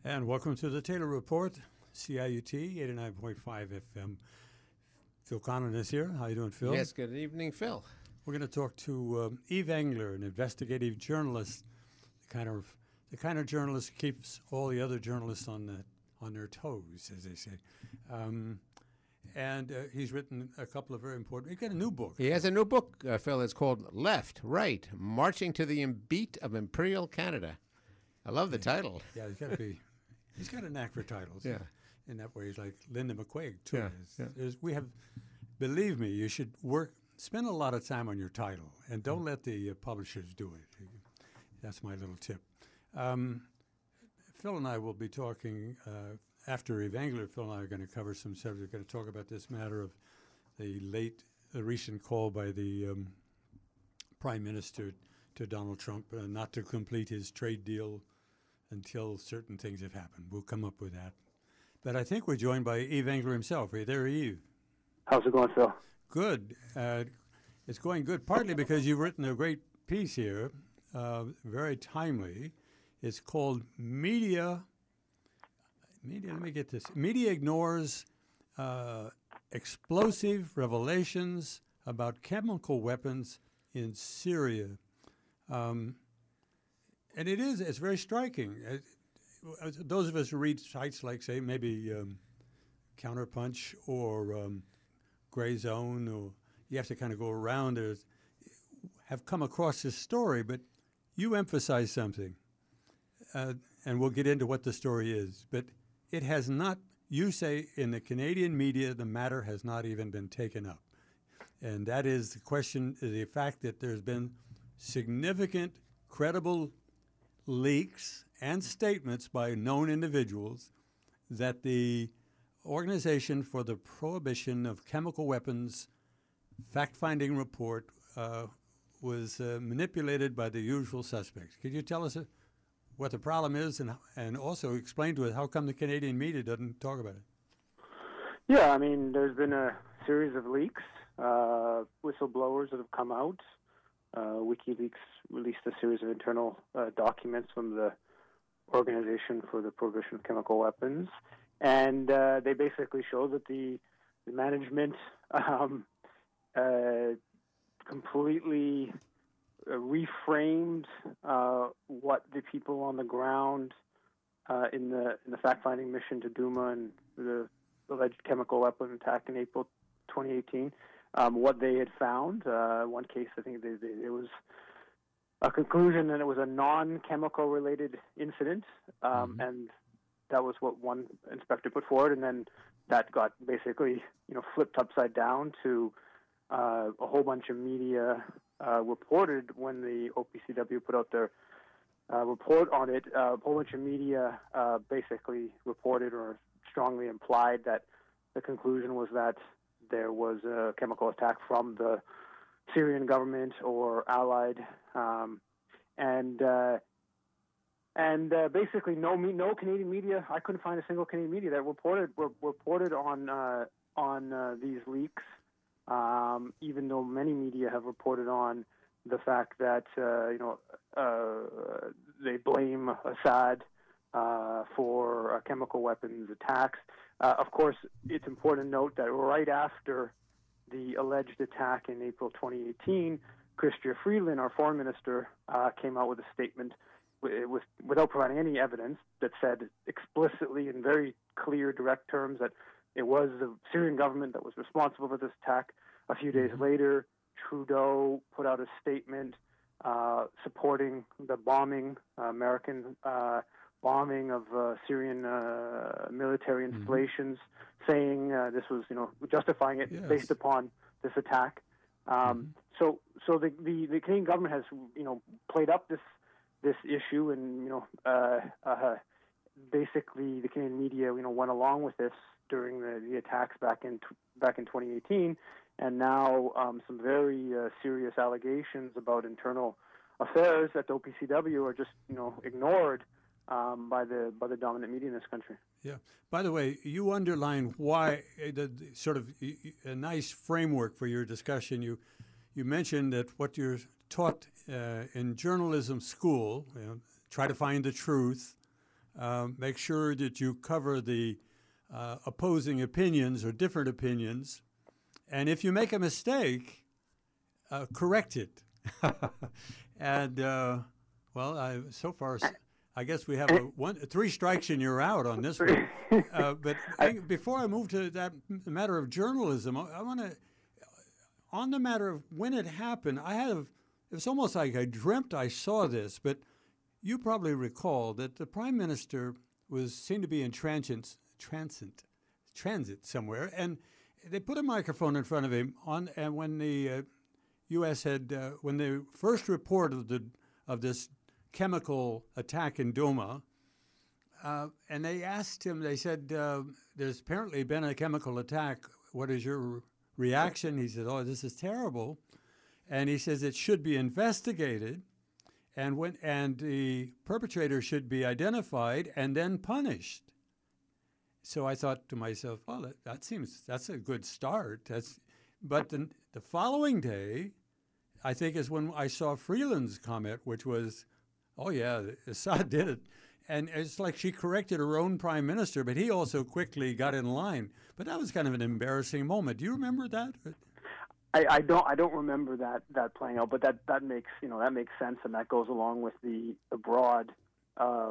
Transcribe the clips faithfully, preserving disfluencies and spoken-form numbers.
And welcome to the Taylor Report, C I U T eighty-nine point five F M. Phil Conlon is here. How you doing, Phil? Yes, good evening, Phil. We're going to talk to um, Eve Engler, an investigative journalist, the kind of the kind of journalist who keeps all the other journalists on the on their toes, as they say. Um, and uh, he's written a couple of very important. He got a new book. He has a new book, uh, Phil. It's called Left, Right, Marching to the Beat of Imperial Canada. I love the title. Yeah, he's got to be. He's got a knack for titles. Yeah. In that way, he's like Linda McQuaig too. Yeah, There's- yeah. there's- we have, believe me, you should work, spend a lot of time on your title, and don't let the uh, publishers do it. That's my little tip. Um, Phil and I will be talking uh, after Eve Engler. Phil and I are going to cover some subjects. We're going to talk about this matter of the late, the recent call by the um, Prime Minister to Donald Trump uh, not to complete his trade deal until certain things have happened. We'll come up with that. But I think we're joined by Eve Engler himself. Are you there, Eve? How's it going, Phil? Good. Uh, it's going good, partly because you've written a great piece here, uh, very timely. It's called Media, Media, let me get this. Media ignores uh, explosive revelations about chemical weapons in Syria. Um, and it is, it's very striking. It, uh, those of us who read sites like, say, maybe um, Counterpunch or um, Gray Zone, or you have to kind of go around it, have come across this story, but you emphasize something, uh, and we'll get into what the story is. But it has not, you say in the Canadian media, the matter has not even been taken up. And that is the question, the fact that there's been significant, credible leaks and statements by known individuals that the Organization for the Prohibition of Chemical Weapons fact-finding report uh, was uh, manipulated by the usual suspects. Could you tell us uh, what the problem is, and and also explain to us how come the Canadian media doesn't talk about it? Yeah, I mean, there's been a series of leaks, uh, whistleblowers that have come out. Uh, WikiLeaks released a series of internal uh, documents from the Organization for the Prohibition of Chemical Weapons, and uh, they basically show that the, the management um, uh, completely uh, reframed uh, what the people on the ground uh, in the in the fact-finding mission to Duma and the alleged chemical weapon attack in April twenty eighteen, um, what they had found. Uh, one case, I think they, they, it was a conclusion that it was a non-chemical related incident, um, mm-hmm. and that was what one inspector put forward, and then that got basically, you know, flipped upside down to uh, a whole bunch of media uh, reported when the O P C W put out their uh, report on it. Uh, a whole bunch of media uh, basically reported or strongly implied that the conclusion was that there was a chemical attack from the Syrian government or allied, um, and uh, and uh, basically no me- no Canadian media. I couldn't find a single Canadian media that reported re- reported on uh, on uh, these leaks. Um, even though many media have reported on the fact that uh, you know uh, they blame Assad uh, for uh, chemical weapons attacks. Uh, of course, it's important to note that right after the alleged attack in April twenty eighteen, Chrystia Freeland, our foreign minister, uh, came out with a statement w- with, without providing any evidence that said explicitly in very clear, direct terms that it was the Syrian government that was responsible for this attack. A few days later, Trudeau put out a statement uh, supporting the bombing, uh, American uh, bombing of uh, Syrian uh, military installations, mm-hmm. saying uh, this was, you know, justifying it yes. based upon this attack. Um, mm-hmm. So, so the, the the Canadian government has, you know, played up this this issue, and you know, uh, uh, basically the Canadian media, you know, went along with this during the, the attacks back in back in twenty eighteen, and now um, some very uh, serious allegations about internal affairs at the O P C W are just, you know, ignored um, by the by the dominant media in this country. Yeah. By the way, you underline why uh, the, the sort of y- y- a nice framework for your discussion. You you mentioned that what you're taught uh, in journalism school, you know, try to find the truth. Um, make sure that you cover the uh, opposing opinions or different opinions. And if you make a mistake, uh, correct it. and, uh, well, I, so far, I guess we have a one, three strikes and you're out on this one. Uh, but before I move to that matter of journalism, I, I want to, on the matter of when it happened, I had, a, it was almost like I dreamt I saw this, but you probably recall that the prime minister was seemed to be in transit, transit, transit somewhere, and they put a microphone in front of him on, and when the uh, U S had, uh, when the first report of the of this chemical attack in Duma, uh, and they asked him, they said, uh, there's apparently been a chemical attack. What is your reaction? He said, oh, this is terrible. And he says it should be investigated, and when and the perpetrator should be identified and then punished. So I thought to myself, well, that, that seems, that's a good start. That's, but the, the following day, I think is when I saw Freeland's comment, which was, oh yeah, Assad did it. And it's like she corrected her own prime minister, but he also quickly got in line. But that was kind of an embarrassing moment. Do you remember that? I, I don't. I don't remember that, that playing out. But that, that makes you know that makes sense, and that goes along with the the broad uh,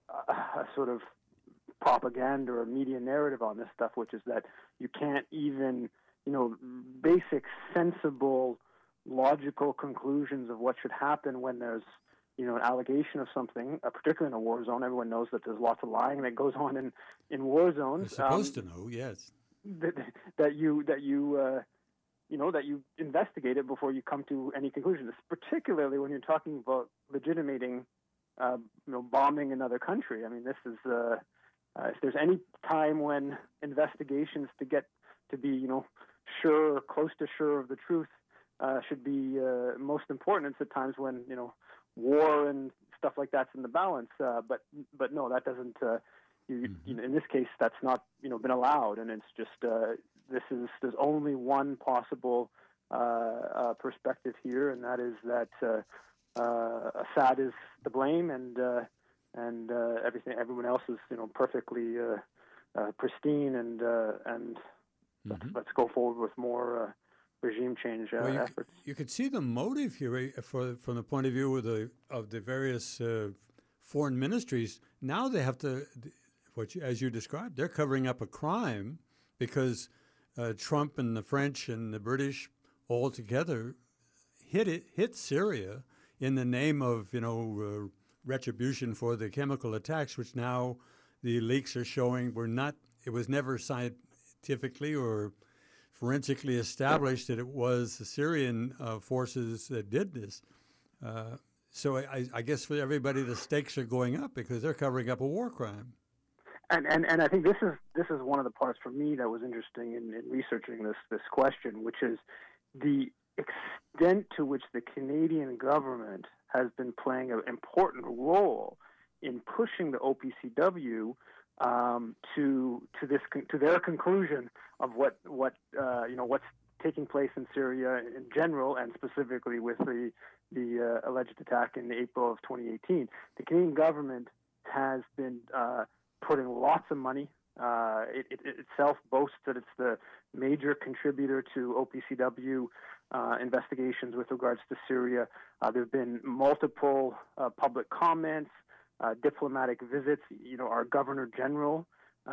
uh, sort of propaganda or media narrative on this stuff, which is that you can't even you know basic, sensible, logical conclusions of what should happen when there's you know, an allegation of something, uh, particularly in a war zone. Everyone knows that there's lots of lying that goes on in, in war zones. You're supposed um, to know, yes. That, that you that you uh, you know that you investigate it before you come to any conclusions. Particularly when you're talking about legitimating, uh, you know, bombing another country. I mean, this is uh, uh, if there's any time when investigations to get to be you know sure, close to sure of the truth, uh, should be uh, most important. It's at times when you know. war and stuff like that's in the balance, uh, but but no, that doesn't. Uh, you, mm-hmm. you know, in this case, that's not you know been allowed, and it's just uh, this is there's only one possible uh, uh, perspective here, and that is that uh, uh, Assad is to blame, and uh, and uh, everything everyone else is you know perfectly uh, uh, pristine, and uh, and mm-hmm. let's, let's go forward with more. Uh, regime change uh, well, you efforts. C- you could see the motive here for, from the point of view of the of the various uh, foreign ministries. Now they have to, what you, as you described, they're covering up a crime because uh, Trump and the French and the British all together hit it hit Syria in the name of you know uh, retribution for the chemical attacks, which now the leaks are showing were not. It was never scientifically or forensically established that it was the Syrian uh, forces that did this. Uh, so I, I guess for everybody, the stakes are going up because they're covering up a war crime. And and, and I think this is this is one of the parts for me that was interesting in, in researching this this question, which is the extent to which the Canadian government has been playing an important role in pushing the O P C W Um, to to this to their conclusion of what what uh, you know what's taking place in Syria in general, and specifically with the the uh, alleged attack in April of twenty eighteen. The Canadian government has been uh, putting lots of money. Uh, it, it, it itself boasts that it's the major contributor to O P C W uh, investigations with regards to Syria. Uh, there have been multiple uh, public comments. Uh, diplomatic visits. You know, our Governor General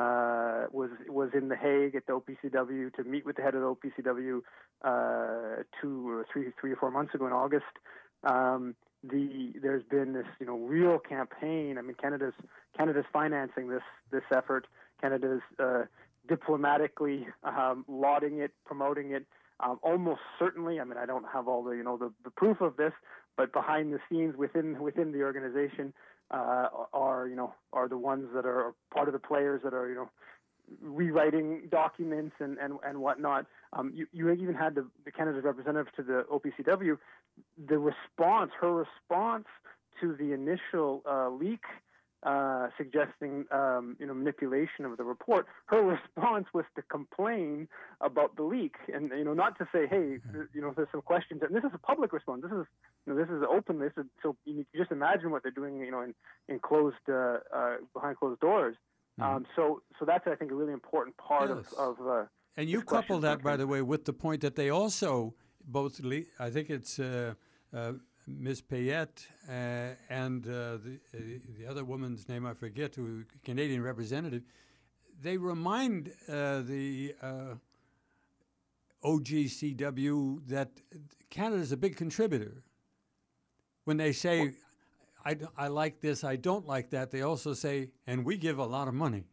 uh, was was in The Hague at the O P C W to meet with the head of the O P C W uh, two or three, three or four months ago in August. Um, the there's been this you know real campaign. I mean, Canada's Canada's financing this this effort. Canada's uh, diplomatically um, lauding it, promoting it. Um, almost certainly, I mean, I don't have all the you know the, the proof of this, but behind the scenes within within the organization. Uh, are you know are the ones that are part of the players that are you know rewriting documents and and, and whatnot. Um, you you even had the, the Canada's representative to the O P C W. The response, her response to the initial uh, leak uh, suggesting um, you know manipulation of the report. Her response was to complain about the leak, and you know not to say, hey, you know there's some questions. And this is a public response. This is you know this is open. This is so you can just imagine what they're doing. You know in in closed uh, uh, behind closed doors. Mm-hmm. Um, so so that's I think a really important part yes. of of. Uh, and you couple that, by the way, with the point that they also both. Le- I think it's. Uh, uh, Miz Payette uh, and uh, the uh, the other woman's name I forget, who Canadian representative, they remind uh, the uh, O G C W that Canada is a big contributor. When they say, I, I like this, I don't like that, they also say, and we give a lot of money.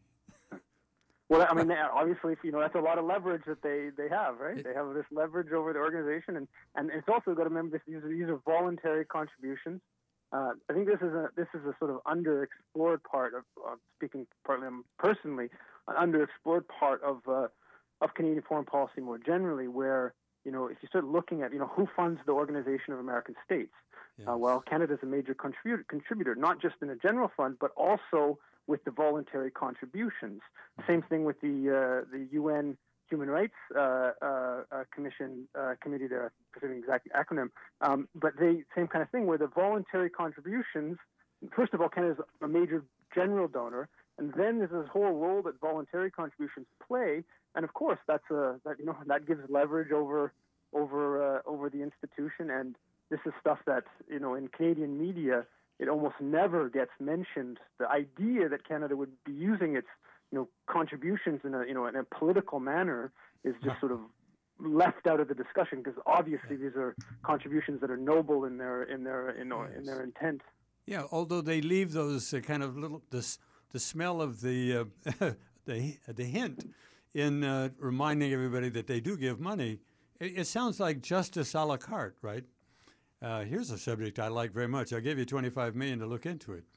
Well, I mean, obviously, you know, that's a lot of leverage that they, they have, right? They have this leverage over the organization, and, and it's also got to remember this, these are, these are voluntary contributions. Uh, I think this is a this is a sort of underexplored part of, of speaking partly personally, an underexplored part of uh, of Canadian foreign policy more generally, where you know if you start looking at you know who funds the Organization of American States, yes. uh, well, Canada is a major contributor, contributor, not just in a general fund, but also with the voluntary contributions. Same thing with the uh, the U N Human Rights uh, uh, uh, Commission uh, committee there, I forget the exact acronym, um, but they same kind of thing where the voluntary contributions. First of all, Canada is a major general donor, and then there's this whole role that voluntary contributions play, and of course that's a that you know that gives leverage over over uh, over the institution, and this is stuff that you know in Canadian media. It almost never gets mentioned. The idea that Canada would be using its, you know, contributions in a, you know, in a political manner is just sort of left out of the discussion because obviously these are contributions that are noble in their, in their, in, yes. in their intent. Yeah, although they leave those uh, kind of little the the smell of the uh, the the hint in uh, reminding everybody that they do give money. It, it sounds like justice a la carte, right? Uh, here's a subject I like very much. I'll give you twenty-five million dollars to look into it.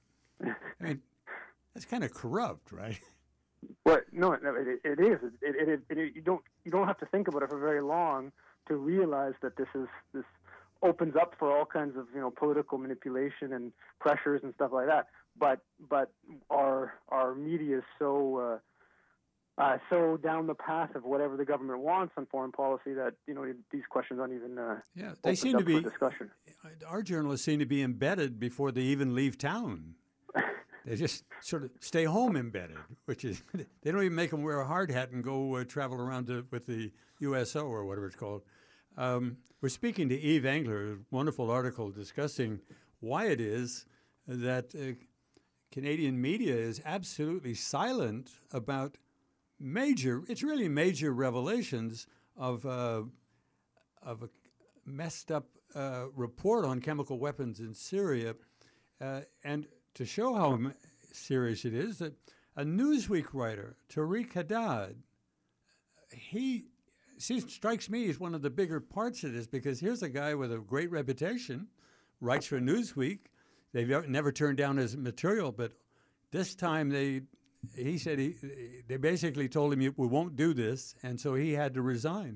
I mean, that's kind of corrupt, right? Well, no, no it, it is. It, it, it, it, you don't you don't have to think about it for very long to realize that this is this opens up for all kinds of you know political manipulation and pressures and stuff like that. But but our our media is so. Uh, Uh, so down the path of whatever the government wants on foreign policy that you know these questions aren't even uh, yeah they seem to be discussion. Our journalists seem to be embedded before they even leave town. They just sort of stay home embedded, which is they don't even make them wear a hard hat and go uh, travel around to, with the U S O or whatever it's called. Um, we're speaking to Eve Engler, a wonderful article discussing why it is that uh, Canadian media is absolutely silent about major, it's really major revelations of uh, of a messed up uh, report on chemical weapons in Syria. Uh, and to show how m- serious it is, that a Newsweek writer, Tariq Haddad, he see, strikes me as one of the bigger parts of this because here's a guy with a great reputation, writes for Newsweek. They've never turned down his material, but this time they... He said he, they basically told him, we won't do this, and so he had to resign.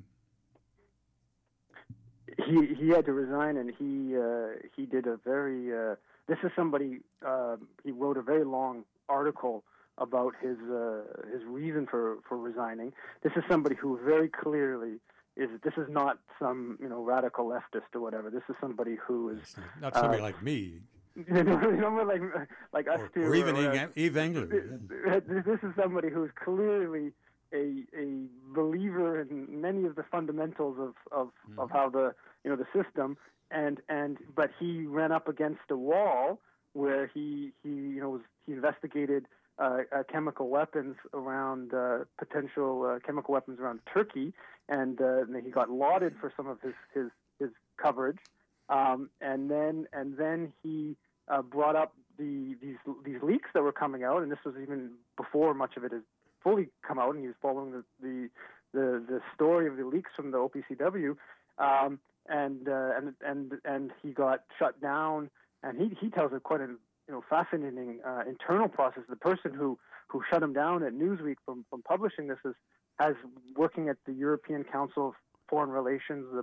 He he had to resign, and he uh, he did a very. Uh, this is somebody. Uh, he wrote a very long article about his uh, his reason for, for resigning. This is somebody who very clearly is. This is not some you know radical leftist or whatever. This is somebody who is not somebody uh, like me. You know, like like us or, two, or even or, uh, Eve Engler. This is somebody who's clearly a a believer in many of the fundamentals of, of, mm. of how the you know the system, and and but he ran up against a wall where he he you know was, he investigated uh, uh, chemical weapons around uh, potential uh, chemical weapons around Turkey, and, uh, and he got lauded for some of his his, his coverage, um, and then and then he. Uh, brought up the these these leaks that were coming out, and this was even before much of it had fully come out, and he was following the the, the, the story of the leaks from the O P C W, um, and uh, and and and he got shut down, and he he tells a quite a you know fascinating uh, internal process. The person who, who shut him down at Newsweek from, from publishing this is has working at the European Council of Foreign Relations, the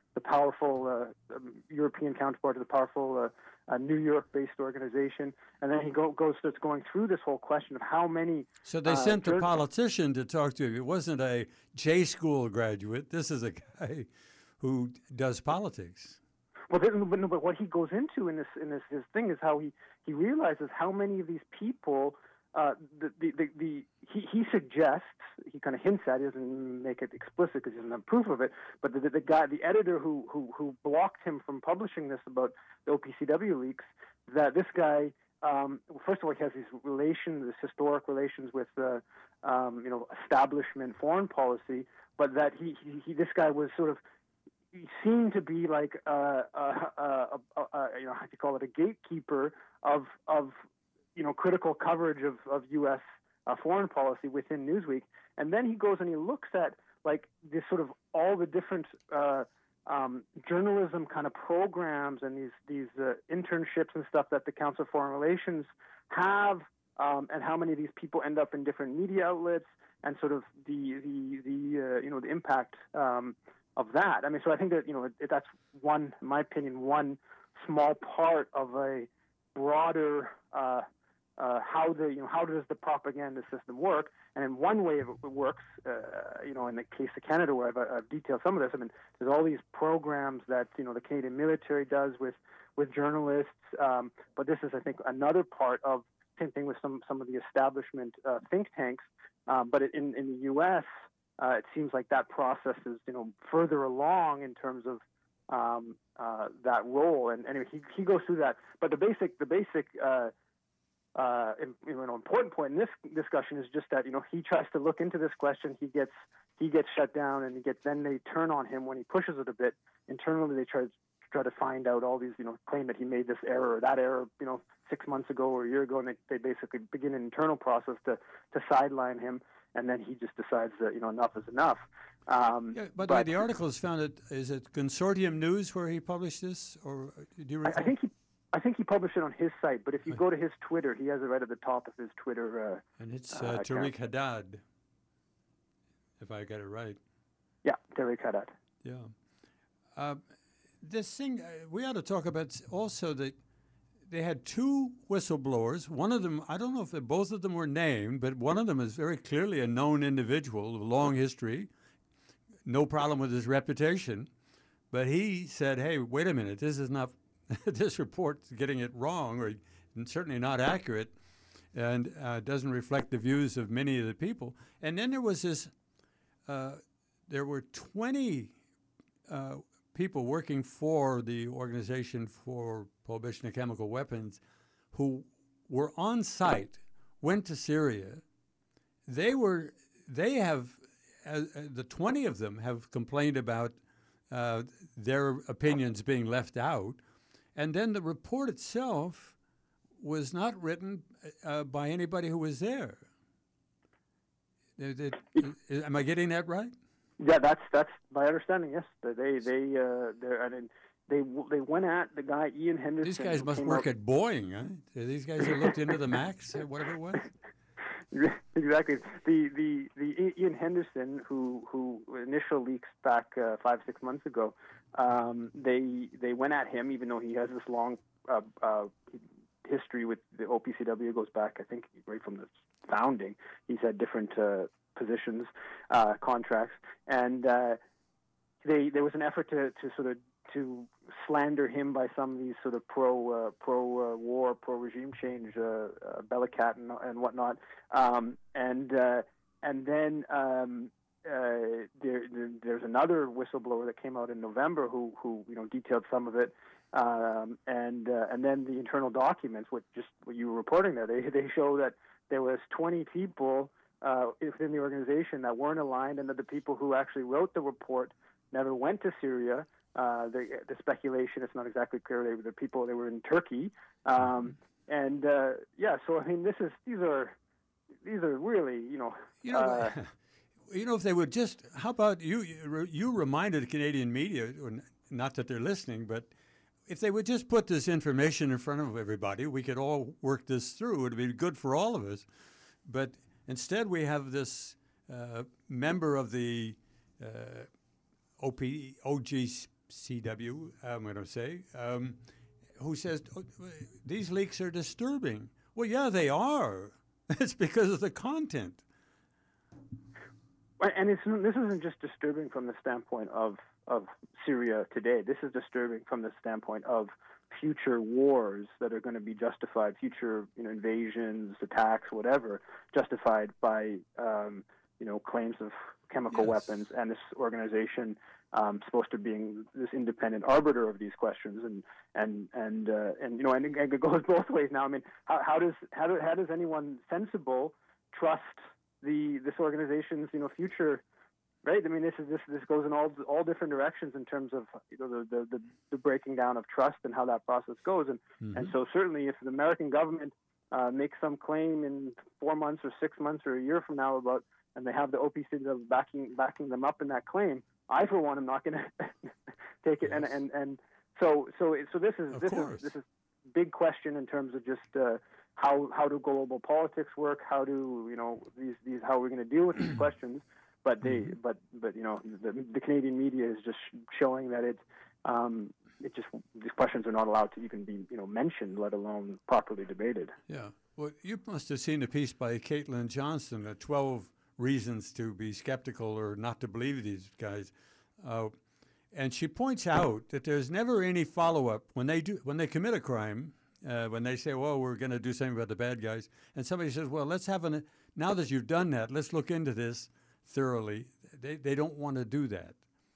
the powerful uh, um, European counterpart to the powerful uh, uh, New York-based organization. And then he go, goes starts going through this whole question of how many. So they uh, sent the jur- politician to talk to him. It wasn't a J school graduate. This is a guy who does politics. Well, then, but, no, but what he goes into in this in this his thing is how he, he realizes how many of these people. Uh, the, the, the, the, he, he suggests, he kind of hints at, he doesn't make it explicit because he doesn't have proof of it, but the, the, the guy, the editor who, who, who blocked him from publishing this about the O P C W leaks, that this guy, um, first of all, he has these relations, this historic relations with, uh, um, you know, establishment foreign policy, but that he, he, he this guy was sort of, he seemed to be like, uh, uh, uh, uh, uh, you know, how do you call it, a gatekeeper of, of, you know, critical coverage of, of U S uh, foreign policy within Newsweek. And then he goes and he looks at, like, this sort of all the different uh, um, journalism kind of programs and these, these uh, internships and stuff that the Council of Foreign Relations have, um, and how many of these people end up in different media outlets, and sort of the, the, the uh, you know, the impact um, of that. I mean, so I think that, you know, it, that's one, in my opinion, one small part of a broader uh, Uh, how the you know how does the propaganda system work? And in one way it works, uh, you know, in the case of Canada, where I've, I've detailed some of this. I mean, there's all these programs that you know the Canadian military does with with journalists. Um, but this is, I think, another part of same thing with some some of the establishment uh, think tanks. Um, but in in the U S, uh, it seems like that process is you know further along in terms of um, uh, that role. And anyway, he he goes through that. But the basic the basic uh, Uh, you know, an important point in this discussion is just that you know he tries to look into this question. He gets he gets shut down, and he gets then they turn on him when he pushes it a bit. Internally, they try to try to find out all these you know claim that he made this error or that error you know six months ago or a year ago, and they, they basically begin an internal process to to sideline him. And then he just decides that you know enough is enough. Um, yeah, by the way, the article is found at is it Consortium News where he published this, or do you recall? I, I think he. I think he published it on his site, but if you go to his Twitter, he has it right at the top of his Twitter. Uh, and it's uh, uh, Tariq Haddad, if I get it right. Yeah, Tariq Haddad. Yeah. Uh, this thing, uh, we ought to talk about also that they had two whistleblowers. One of them, I don't know if they, both of them were named, but one of them is very clearly a known individual with a long history, no problem with his reputation. But he said, hey, wait a minute, this is not this report's getting it wrong, or certainly not accurate, and uh, doesn't reflect the views of many of the people. And then there was this, uh, there were twenty uh, people working for the Organization for Prohibition of Chemical Weapons who were on site, went to Syria. They were, they have, uh, the twenty of them have complained about uh, their opinions being left out. And then the report itself was not written uh, by anybody who was there. It, it, am I getting that right? Yeah, that's that's my understanding. Yes, they they uh, I mean, they they went at the guy Ian Henderson. These guys must work out. at Boeing. Huh? These guys have looked into the Max, whatever it was. Exactly. The, the the Ian Henderson, who who initial leaks back uh, five six months ago, um, they they went at him, even though he has this long uh, uh, history with the O P C W. It goes back, I think, right from the founding. He's had different uh, positions, uh, contracts, and uh, they there was an effort to, to sort of to slander him by some of these sort of pro uh, pro uh, war, pro regime change, uh, uh, Bellacat and, and whatnot, um, and uh, and then um, uh, there, there, there's another whistleblower that came out in November who who you know detailed some of it, um, and uh, and then the internal documents, what just what you were reporting there, they they show that there was twenty people uh, within the organization that weren't aligned, and that the people who actually wrote the report never went to Syria. Uh, the, the speculation, it's not exactly clear. They were the people, they were in Turkey. Um, and, uh, yeah, so, I mean, this is, these are, these are really, you know. You know, uh, you know if they would just, how about you, you reminded Canadian media, not that they're listening, but if they would just put this information in front of everybody, we could all work this through. It would be good for all of us. But instead we have this uh, member of the uh, O P, O G C W, I'm going to say, um, who says oh, these leaks are disturbing. Well, yeah, they are. It's because of the content. Right, and it's, this isn't just disturbing from the standpoint of, of Syria today. This is disturbing from the standpoint of future wars that are going to be justified, future you know, invasions, attacks, whatever, justified by um, you know claims of chemical Yes. weapons, and this organization um, supposed to being this independent arbiter of these questions, and and and uh, and you know, and, and it goes both ways now. I mean, how, how does how, do, how does anyone sensible trust the this organization's you know future? Right. I mean, this is this this goes in all all different directions in terms of you know the the, the, the breaking down of trust and how that process goes. And Mm-hmm. and so certainly, if the American government uh, makes some claim in four months or six months or a year from now about, and they have the O P C of backing backing them up in that claim, I for one am not going to take it. Yes. And and and so so it- so this is Of this course. is this is big question in terms of just. Uh, how how do global politics work? How do you know these these how we're going to deal with these questions? But they, Mm-hmm. but but you know, the, the Canadian media is just showing that it, um, it just these questions are not allowed to even be you know mentioned, let alone properly debated. Yeah. Well, you must have seen a piece by Caitlin Johnston, uh, twelve Reasons to Be Skeptical or Not to Believe These Guys. Uh, and she points out that there's never any follow-up when they do when they commit a crime, uh, when they say, well, we're going to do something about the bad guys. And somebody says, well, let's have an, now that you've done that, let's look into this thoroughly. They they don't want to do that.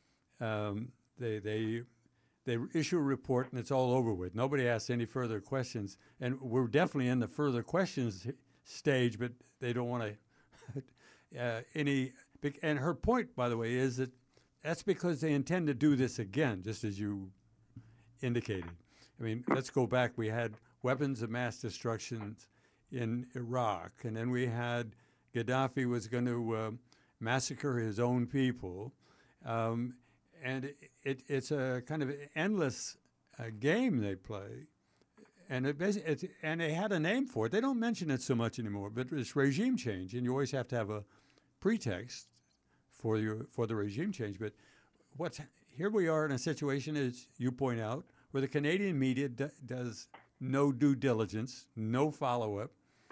Um, they they they issue a report and it's all over with. Nobody asks any further questions, and we're definitely in the further questions stage. But they don't want to uh, any. And her point, by the way, is that that's because they intend to do this again, just as you indicated. I mean, let's go back. We had weapons of mass destruction in Iraq, and then we had Gaddafi was going to uh, massacre his own people, um, and it, it, it's a kind of endless uh, game they play, and it, basi- it's, and they had a name for it. They don't mention it so much anymore, but it's regime change, and you always have to have a pretext for your for the regime change. But what's here we are in a situation, as you point out, where the Canadian media d- does no due diligence, no follow-up,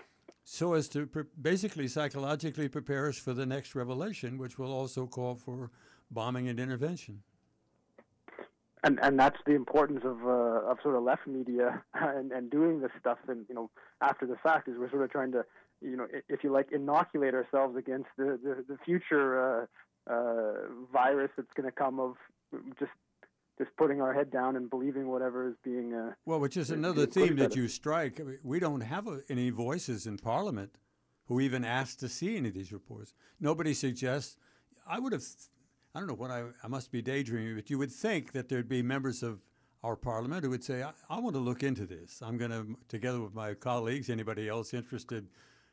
so as to pre- basically psychologically prepare us for the next revelation, which will also call for bombing and intervention. And and that's the importance of uh, of sort of left media and, and doing this stuff. And you know, after the fact, is we're sort of trying to, you know, if you like, inoculate ourselves against the the, the future uh, uh, virus that's going to come of just just putting our head down and believing whatever is being. Uh, Well, which is being another pushed theme at that us. you strike. I mean, we don't have uh any voices in Parliament who even asked to see any of these reports. Nobody suggests. I would have. I don't know what I. I must be daydreaming, but you would think that there'd be members of our Parliament who would say, "I, I want to look into this. I'm going to, together with my colleagues, anybody else interested,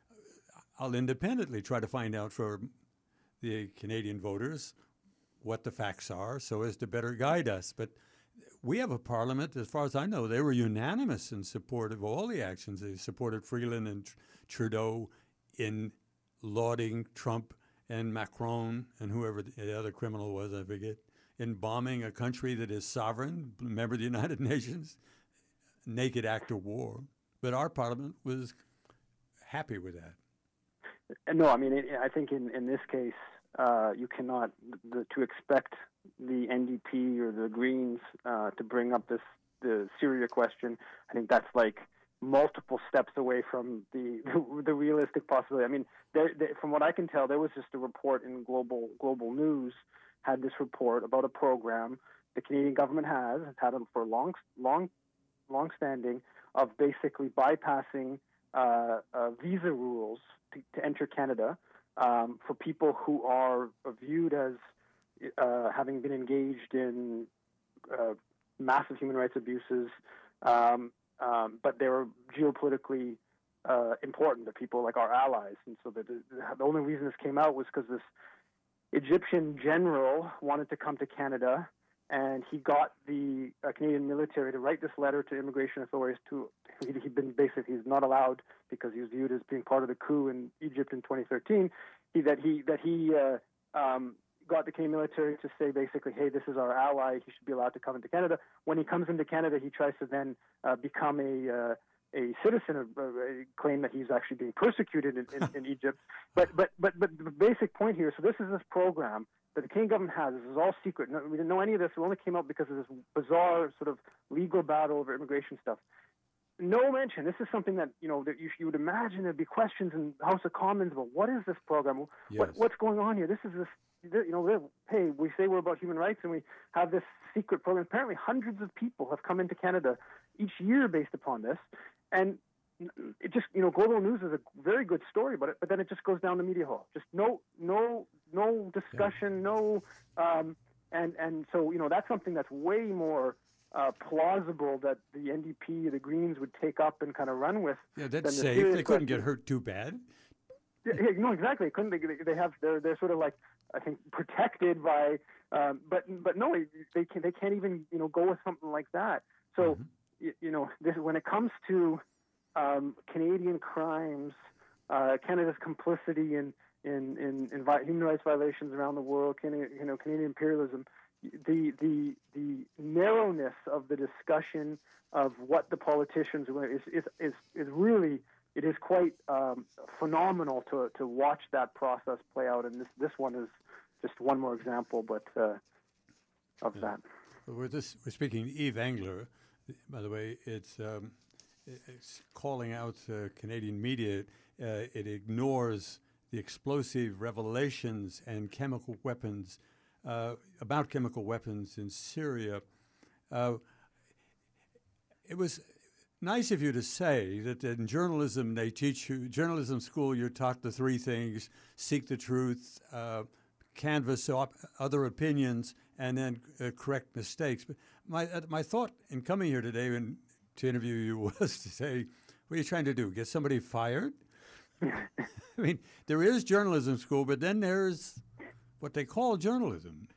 I'll independently try to find out for the Canadian voters what the facts are, so as to better guide us." But we have a Parliament, as far as I know, they were unanimous in support of all the actions. They supported Freeland and Tr- Trudeau in lauding Trump and Macron and whoever the other criminal was, I forget, in bombing a country that is sovereign, member of the United Nations, naked act of war. But our Parliament was happy with that. And no, I mean, it, I think in, in this case, uh, you cannot the, to expect the N D P or the Greens uh, to bring up this the Syria question. I think that's like multiple steps away from the the, the realistic possibility. I mean, there, there, from what I can tell, there was just a report in global global news had this report about a program the Canadian government has has had them for long long long standing of basically bypassing uh, uh, visa rules to, to enter Canada um, for people who are viewed as uh, having been engaged in uh, massive human rights abuses, um, um, but they were geopolitically uh, important to people like our allies. And so the, the only reason this came out was because this Egyptian general wanted to come to Canada, and he got the uh, Canadian military to write this letter to immigration authorities to he, he'd been basically he's not allowed because he was viewed as being part of the coup in Egypt in twenty thirteen. He that he that he uh, um, got the Canadian military to say basically, hey, this is our ally. He should be allowed to come into Canada. When he comes into Canada, he tries to then uh, become a uh, a citizen, of, uh, claim that he's actually being persecuted in, in, in Egypt. But, but but but the basic point here. So this is this program that the Canadian government has. This is all secret. No, we didn't know any of this. It only came out because of this bizarre sort of legal battle over immigration stuff. No mention. This is something that you know that you, you would imagine there'd be questions in the House of Commons about what is this program? Yes. What, what's going on here? This is this. You know, hey, we say we're about human rights, and we have this secret program. Apparently, hundreds of people have come into Canada each year based upon this, and it just, you know, Global News is a very good story about it, but then it just goes down the media hall. Just no, no, no discussion, yeah. no, um, and and so you know that's something that's way more uh, plausible that the N D P, the Greens would take up and kind of run with. Yeah, that's safe. They couldn't get hurt too bad. Yeah, no, exactly. Couldn't they? They have they're they're sort of like, I think, protected by, um, but but no, they can they can't even you know go with something like that. So mm-hmm. you, you know this when it comes to um, Canadian crimes, uh, Canada's complicity in in in, in vi- human rights violations around the world, Canadian, you know Canadian imperialism, the the the narrowness of the discussion of what the politicians is is is, is really. It is quite um, phenomenal to to watch that process play out, and this this one is just one more example, but uh, of yeah. that. Well, we're this we're speaking to Yves Engler. By the way, it's um, it's calling out uh, Canadian media. Uh, it ignores the explosive revelations and chemical weapons uh, about chemical weapons in Syria. Uh, it was. Nice of you to say that in journalism they teach you, journalism school, you're taught the three things: seek the truth, uh, canvass op- other opinions, and then uh, correct mistakes. But my uh, my thought in coming here today and to interview you was to say, what are you trying to do? Get somebody fired? I mean, there is journalism school, but then there's what they call journalism.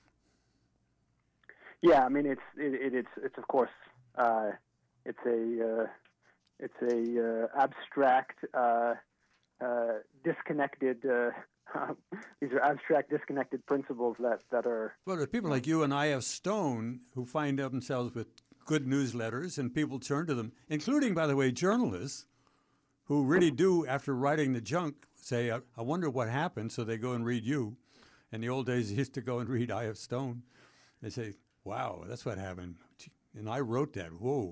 Yeah, I mean, it's it, it, it's it's of course. Uh, It's a uh, it's a uh, abstract, uh, uh, disconnected. Uh, these are abstract, disconnected principles that, that are. Well, there are people like you and I F Stone who find themselves with good newsletters, and people turn to them, including, by the way, journalists who really do, after writing the junk, say, "I, I wonder what happened," so they go and read you. In the old days, they used to go and read I F Stone. They say, "Wow, that's what happened," and I wrote that. Whoa.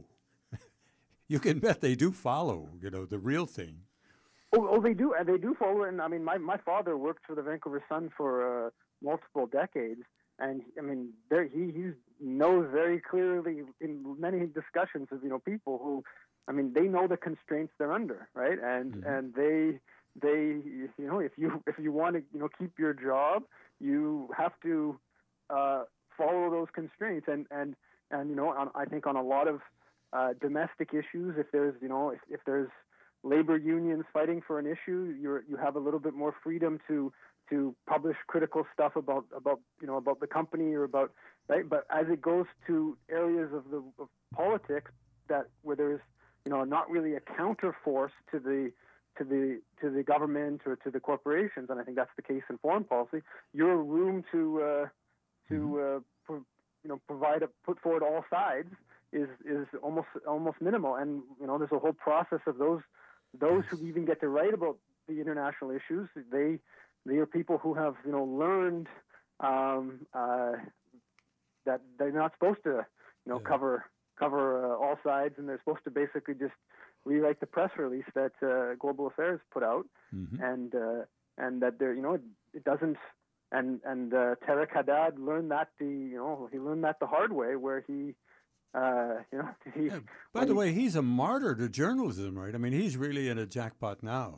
You can bet they do follow, you know, the real thing. Oh, oh they do. They do follow. And I mean, my, my father worked for the Vancouver Sun for uh, multiple decades. And I mean, there, he, he knows very clearly in many discussions of, you know, people who, I mean, they know the constraints they're under, right? And, mm-hmm. and they, they, you know, if you, if you want to, you know, keep your job, you have to uh, follow those constraints. And, and, and, you know, on, I think on a lot of, Uh, domestic issues, if there's, you know, if, if there's labor unions fighting for an issue, you're, you have a little bit more freedom to to publish critical stuff about, about you know, about the company or about, right? But as it goes to areas of the of politics that where there's, you know, not really a counterforce to the to the to the government or to the corporations, and I think that's the case in foreign policy, you're room to uh, to uh, pro- you know provide a, put forward all sides. is is almost almost minimal, and you know there's a whole process of those those who even get to write about the international issues. They they are people who have you know learned um, uh, that they're not supposed to you know yeah. cover cover uh, all sides, and they're supposed to basically just rewrite the press release that uh, Global Affairs put out, mm-hmm. and uh, and that there you know it, it doesn't. And and uh, Tariq Haddad learned that the you know he learned that the hard way, where he. Uh, you know, he, yeah, by the he, way, he's a martyr to journalism, right? I mean, he's really in a jackpot now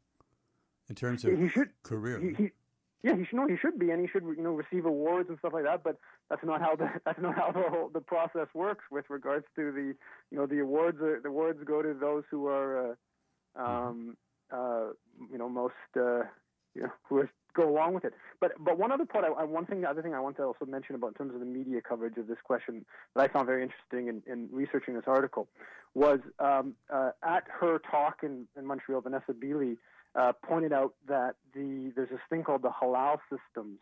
in terms of he should, career. He, he, yeah, he should. No, he should be, and he should, you know, receive awards and stuff like that. But that's not how the that's not how the whole, the process works with regards to the, you know, the awards. Uh, the awards go to those who are, uh, um, uh, you know, most, uh, you know, who are. Go along with it, but but one other part, I, I, one thing, the other thing I want to also mention about in terms of the media coverage of this question that I found very interesting in, in researching this article was um, uh, at her talk in, in Montreal, Vanessa Beeley uh, pointed out that the there's this thing called the halal systems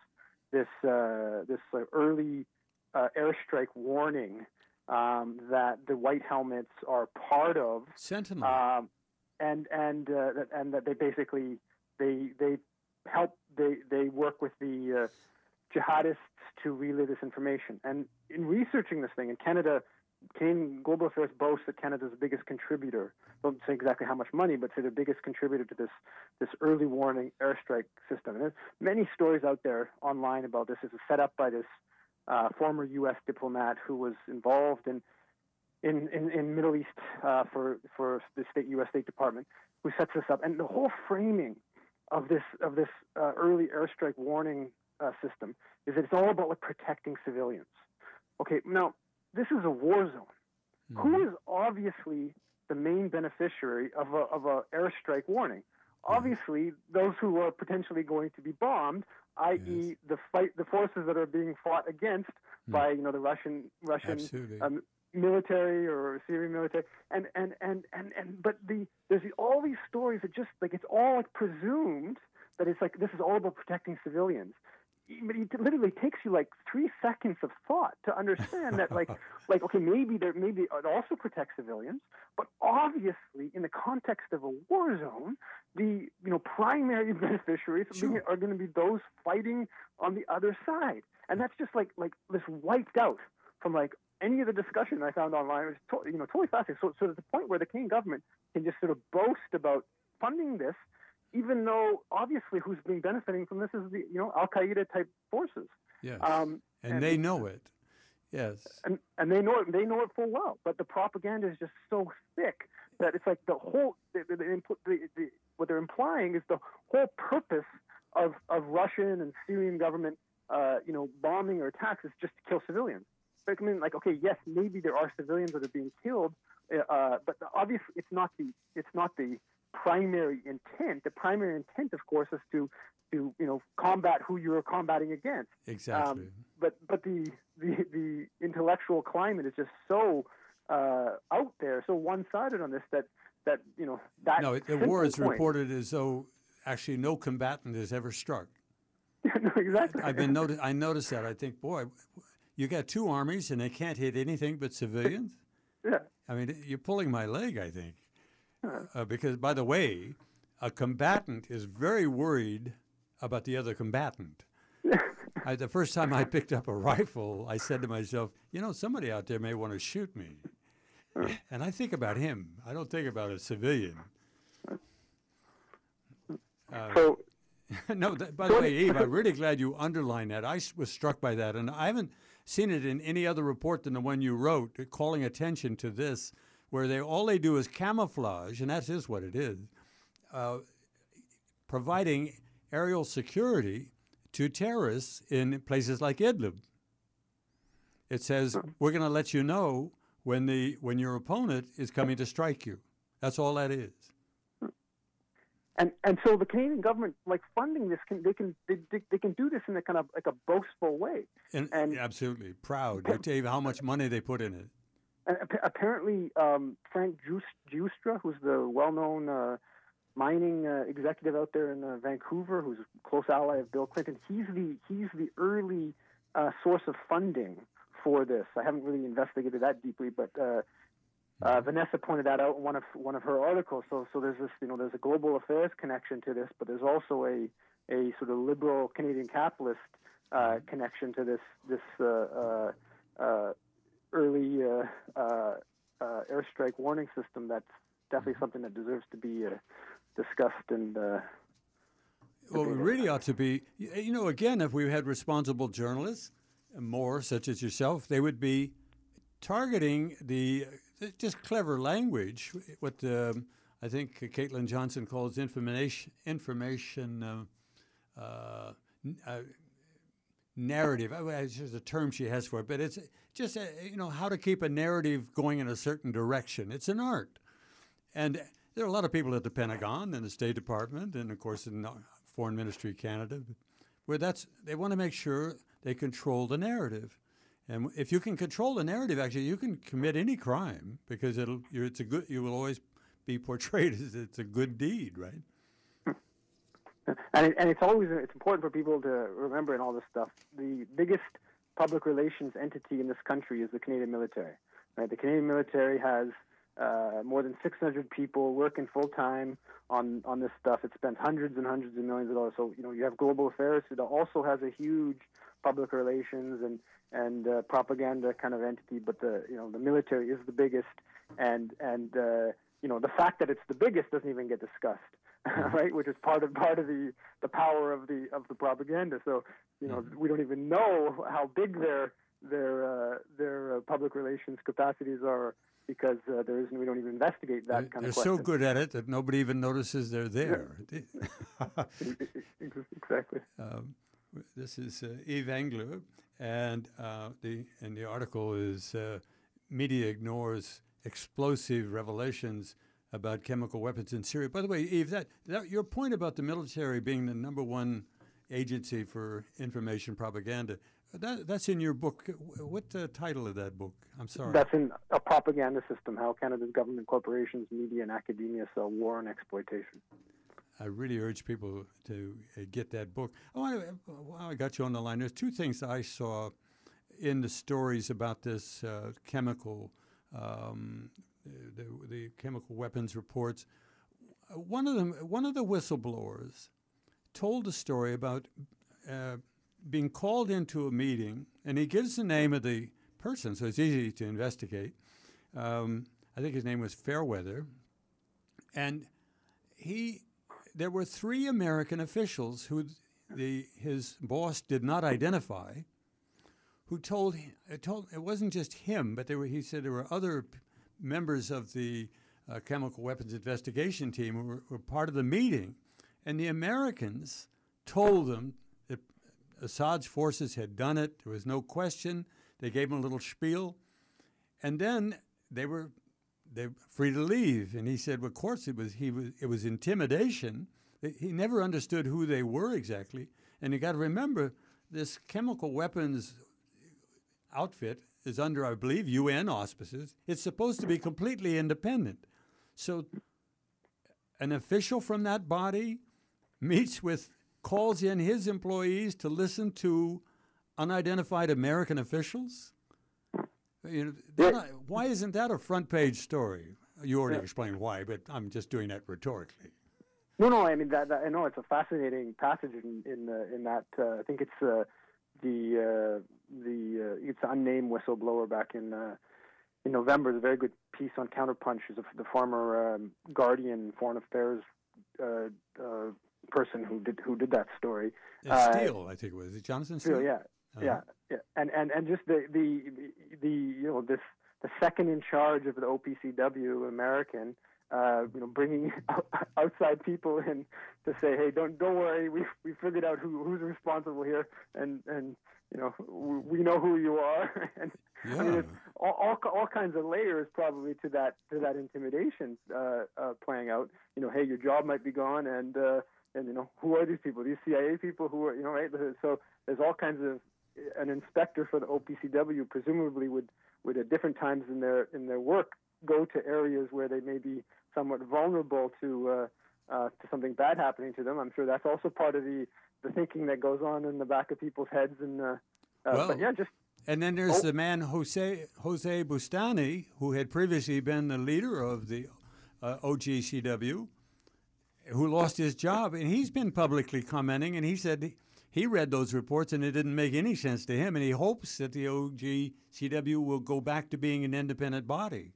this uh, this uh, early uh, airstrike warning um, that the White Helmets are part of. Sentinel. Um, and and uh, that- and that they basically they they help they they work with the uh, jihadists to relay this information. And in researching this thing in Canada, Canadian Global Affairs boasts that Canada's the biggest contributor. Don't say exactly how much money, but say the biggest contributor to this this early warning airstrike system. And there's many stories out there online about this. This is set up by this uh, former U S diplomat who was involved in in, in, in Middle East uh, for for the state U S State Department, who sets this up. And the whole framing of this of this uh, early airstrike warning uh, system is that it's all about like protecting civilians. Okay, now this is a war zone. Mhm. Who is obviously the main beneficiary of a of a airstrike warning? Obviously, those who are potentially going to be bombed, that is, Yes. the fight, the forces that are being fought against Mm. by you know the Russian Russian Absolutely. um, military or Syrian military, and and and and and but the there's all these stories that just like it's all like presumed that it's like this is all about protecting civilians. But it literally takes you like three seconds of thought to understand that like like okay maybe there maybe it also protects civilians, but obviously in the context of a war zone, the you know primary beneficiaries Sure. are going to be those fighting on the other side, and that's just like like this wiped out from like any of the discussion I found online. It was to, you know totally fascinating. So so to the point where the Canadian government can just sort of boast about funding this, even though obviously who's being benefiting from this is the you know Al Qaeda type forces, Yes. um, and, and- they know it. Yes. and and they know it. They know it full well. But the propaganda is just so thick that it's like the whole the, the, the, impl- the, the, what they're implying is the whole purpose of of Russian and Syrian government uh, you know bombing or attacks is just to kill civilians. Like, I mean, like okay, yes, maybe there are civilians that are being killed, uh, but obviously it's not the it's not the primary intent. The primary intent, of course, is to to you know combat who you're combating against. Exactly. Um, but but the, the the intellectual climate is just so uh, out there, so one-sided on this that that you know that no, it, the simple war is point- reported as though actually no combatant has ever struck. no, exactly. I've been noti- I noticed that. I think, boy, you got two armies and they can't hit anything but civilians. yeah. I mean, you're pulling my leg, I think. Uh, because, by the way, a combatant is very worried about the other combatant. I, the first time I picked up a rifle, I said to myself, you know, somebody out there may want to shoot me. And I think about him. I don't think about a civilian. Uh, So no, th- by the way, Eve, I'm really glad you underlined that. I s- was struck by that, and I haven't seen it in any other report than the one you wrote, uh, calling attention to this, where they all they do is camouflage, and that is what it is, uh, providing aerial security to terrorists in places like Idlib. It says we're going to let you know when the when your opponent is coming to strike you. That's all that is. and and so the Canadian government, like funding this, can they can they, they, they can do this in a kind of like a boastful way. And, And- absolutely proud. They tell you how much money they put in it. And ap- apparently, um, Frank Giustra, who's the well-known uh, mining uh, executive out there in uh, Vancouver, who's a close ally of Bill Clinton, he's the he's the early uh, source of funding for this. I haven't really investigated that deeply, but uh, uh, Vanessa pointed that out in one of one of her articles. So so there's this you know there's a global affairs connection to this, but there's also a a sort of liberal Canadian capitalist uh, connection to this this. Uh, uh, uh, early uh, uh, uh, airstrike warning system. That's definitely something that deserves to be uh, discussed and uh, Well, it really ought to be. y- You know, again, if we had responsible journalists, uh, more such as yourself, they would be targeting the uh, just clever language, what um, I think Caitlin Johnson calls information information uh, uh, n- uh, narrative. Uh, It's just a term she has for it, but it's just uh, you know how to keep a narrative going in a certain direction. It's an art, and there are a lot of people at the Pentagon and the State Department, and of course in the Foreign Ministry of Canada, where that's they want to make sure they control the narrative. And if you can control the narrative, actually, you can commit any crime because it'll you're, it's a good you will always be portrayed as it's a good deed, right? and it, and it's always it's important for people to remember in all this stuff. The biggest public relations entity in this country is the Canadian military. Right? The Canadian military has uh, more than six hundred people working full time on on this stuff. It spends hundreds and hundreds of millions of dollars. So you know you have Global Affairs, that also has a huge public relations and and uh, propaganda kind of entity. But the you know the military is the biggest, and and uh, you know the fact that it's the biggest doesn't even get discussed. Right, which is part of part of the, the power of the of the propaganda. So you know we don't even know how big their their uh, their uh, public relations capacities are because uh, there isn't. We don't even investigate that they're, kind they're of question. so good at it that nobody even notices they're there. Exactly. Um, this is uh, Yves Engler, and uh, the and the article is uh, Media Ignores Explosive Revelations about Chemical Weapons in Syria. By the way, Yves, that, that your point about the military being the number one agency for information propaganda, that, that's in your book. What the title of that book? I'm sorry. That's in A Propaganda System, How Canada's Government, Corporations, Media, and Academia Sell War and Exploitation. I really urge people to uh, get that book. I want to, while I got you on the line, there's two things I saw in the stories about this uh, chemical um, The, the chemical weapons reports. One of them, one of the whistleblowers, told a story about uh, being called into a meeting, and he gives the name of the person, so it's easy to investigate. Um, I think his name was Fairweather, and he. There were three American officials who the his boss did not identify, who told told it wasn't just him, but there were. He said there were other members of the uh, chemical weapons investigation team who were, were part of the meeting, and the Americans told them that Assad's forces had done it. There was no question. They gave him a little spiel, and then they were they were free to leave. And he said, well, of course, it was he was it was intimidation. He never understood who they were exactly. And you got to remember, this chemical weapons outfit is under, I believe, U N auspices. It's supposed to be completely independent. So an official from that body meets with, calls in his employees to listen to unidentified American officials? You know, Yeah. not, why isn't that a front page story? You already Yeah. explained why, but I'm just doing that rhetorically. No, no. I mean, that, that I know it's a fascinating passage in in, uh, in that. Uh, I think it's uh, the uh, the uh, it's an unnamed whistleblower back in uh, in November. There's a very good piece on Counterpunch. Is the former um, Guardian foreign affairs uh, uh, person who did who did that story. Uh, Uh, Steele, I think it was. Is it Jonathan Steele? Steele, yeah, Uh-huh. yeah, yeah, and and and just the the the you know this the second in charge of the O P C W American. Uh, you know, bringing outside people in to say, "Hey, don't don't worry, we we figured out who who's responsible here, and and you know we know who you are." And Yeah. I mean, there's all, all all kinds of layers probably to that to that intimidation uh, uh, playing out. You know, hey, your job might be gone, and uh, and you know who are these people? These C I A people who are you know right? So there's all kinds of an inspector for the O P C W presumably would would at different times in their in their work go to areas where they may be somewhat vulnerable to uh, uh, to something bad happening to them. I'm sure that's also part of the, the thinking that goes on in the back of people's heads. And uh, uh, Well, but yeah, just And then there's Oh. the man Jose Jose Bustani, who had previously been the leader of the uh, O G C W, who lost his job, and he's been publicly commenting, and he said he, he read those reports and it didn't make any sense to him, and he hopes that the O G C W will go back to being an independent body.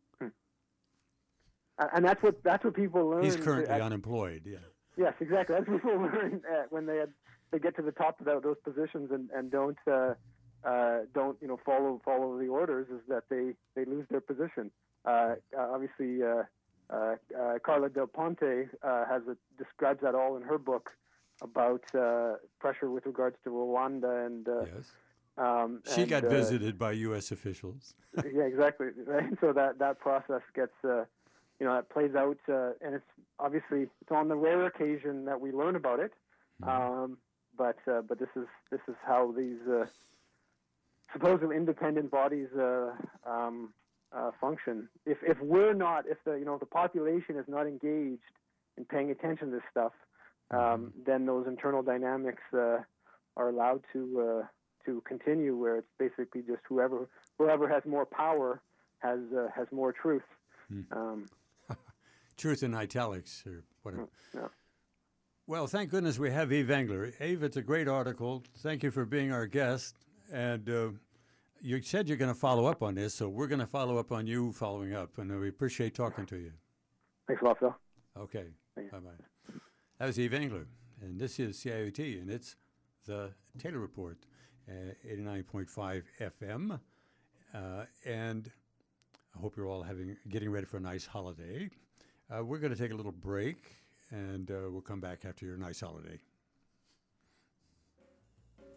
and that's what that's what people learn. He's currently at- unemployed. Yeah. Yes, exactly. That's what people learn uh, when they had, they get to the top of that, those positions and and don't uh, uh, don't you know follow follow the orders, is that they, they lose their position. Uh, uh, obviously, uh, uh, uh, Carla Del Ponte uh, has a, describes that all in her book about uh, pressure with regards to Rwanda and. Uh, Yes. um, She and, got uh, visited by U S officials. yeah, exactly. Right. So that that process gets, uh, you know, it plays out, uh, and it's obviously it's on the rare occasion that we learn about it. Um, but uh, but this is this is how these uh, supposedly independent bodies uh, um, uh, function. If if we're not, if the you know if the population is not engaged in paying attention to this stuff, um, then those internal dynamics uh, are allowed to uh, to continue, where it's basically just whoever whoever has more power has uh, has more truth. Um, Truth in italics or whatever. yeah. Well, thank goodness we have Eve Engler. Eve, it's a great article. Thank you for being our guest. And uh, you said you're going to follow up on this, so we're going to follow up on you following up. And we appreciate talking to you. Thanks a lot, Phil. Okay. Thank you. Bye-bye. That was Eve Engler. And this is C I O T, and it's the Taylor Report, uh, eighty-nine point five F M. Uh, and I hope you're all having getting ready for a nice holiday. Uh, we're going to take a little break, and uh, we'll come back after your nice holiday.